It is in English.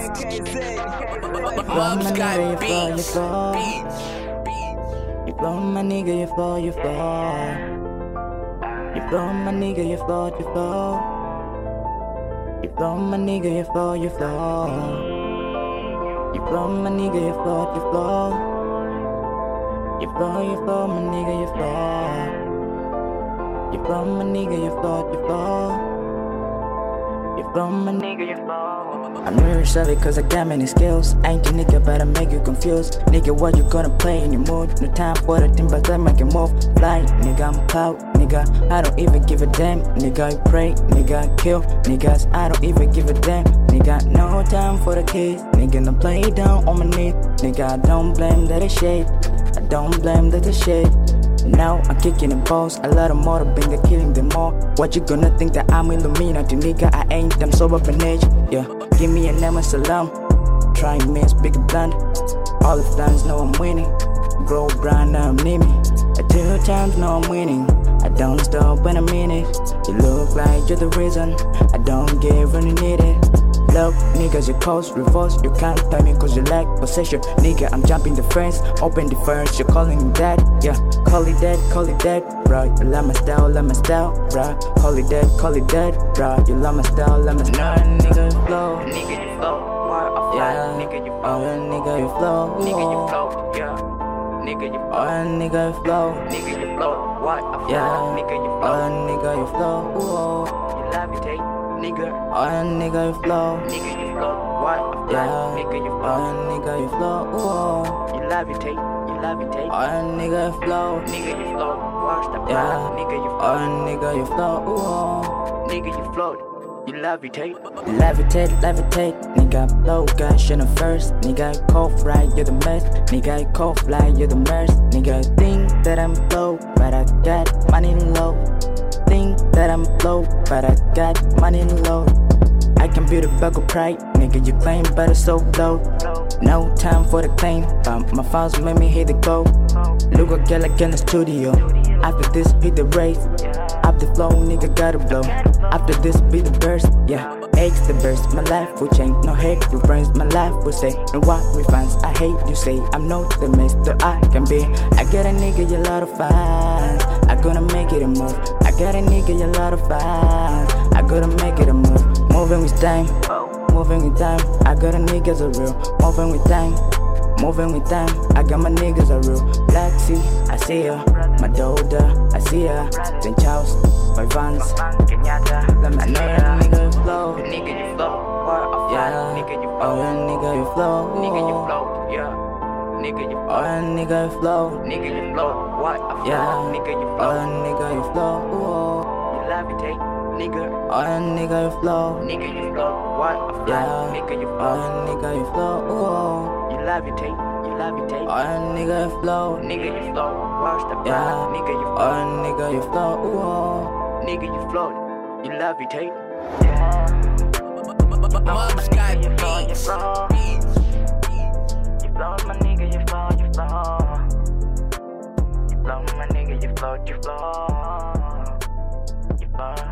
Blow my nigga, you fall, you fall. You blow my nigga, you fall, you fall. You blow my nigga, you fall, you fall. You blow my nigga, you fall, you fall. You blow my nigga, you fall, you fall. You fall, my nigga, you fall. You blow my nigga, you fall, you fall. You blow my nigga, you fall. I'm really sorry cause I got many skills. I ain't the nigga but I make you confused. Nigga, what you gonna play in your mood? No time for the thing but I make it move. Fly, nigga, I'm clout, nigga, I don't even give a damn. Nigga, I pray, nigga, I kill niggas, I don't even give a damn. Nigga, no time for the kids. Nigga, don't play down on my knees. Nigga, I don't blame that it's shade. I don't blame that it's shade. Now I'm kicking in balls, a lot of more been killing them all. What you gonna think that I'm Illuminati, nigga? I ain't them so up in age. Yeah, give me a name and salam. Try and miss big blunt. All the times know I'm winning. Grow brand now I'm near me. At 2 times know I'm winning. I don't stop when I'm in it. You look like you're the reason. I don't give when you need it. Love, niggas, you cause reverse. You can't pay me cause you lack possession. Nigga, I'm jumping the fence. Open the first, you're calling me that. Yeah, call it that, bro. You love my style, bro. Call it that, bro. You love my style, Nah, nigga, you flow. Nigga, you flow. Yeah, nigga, you flow. Oh, nigga, you flow. Nigga, you flow. Yeah, nigga, you flow. Oh, nigga, you flow. Nigga, you flow. What? Yeah, nigga, you flow. Oh, nigga, you flow. You love it, take. Nigga, oh nigga you flow, nigga you flow, what? Yeah, nigga you flow, oh nigga you flow, you love it, take, oh nigga you flow, nigga you flow, watch the flow, yeah, nigga you flow, oh nigga you flow, nigga you flow, you love it, take, levitate, nigga blow, got shit first, nigga cough right, you're the best, nigga cough like you're the best, nigga think that I'm low, but I got money low. Think that I'm low, but I got money low. I can build a bag of pride, nigga, you claim, but it's so low. No time for the claim, but my files make me hit the go. Look at girl like in the studio. After this, hit the race. Up the flow, nigga, gotta blow. After this, be the burst, yeah. Aches the burst, my life will change. No hate with brains, my life will stay. No what we fans, I hate you say. I'm not the mess that I can be. I got a nigga, a lot of fans. I gonna make it a move. I got a nigga, a lot of fans. I gotta make it a move. Moving with time, moving with time. I got a niggas a real. Moving with time, moving with time. I got my niggas a real. Black Sea, I see ya. My daughter, I see ya. St. Charles, my Vans, Kenyatta. Let me know that nigga you flow. Nigga you flow. Yeah, nigga you flow. Oh, nigga you flow. Nigga you flow. Yeah. Nigga you flow. Oh, nigga you flow. Nigga you flow. What? Yeah, nigga you flow. Oh, nigga you flow. You love it, take. Nigga. Oh, nigga you flow. Nigga you flow. What? Yeah, nigga you flow. Oh, nigga you flow. You love it, take. You love it, take. Oh, nigga you flow. Nigga you flow. Watch the flow. Yeah, nigga you flow. Oh, nigga you flow. Nigga you flow. You love it, take. Yeah. Sky, you flow, you flow. You flow, my nigga, you flow, you flow. You flow, my nigga, you flow, you flow. You flow.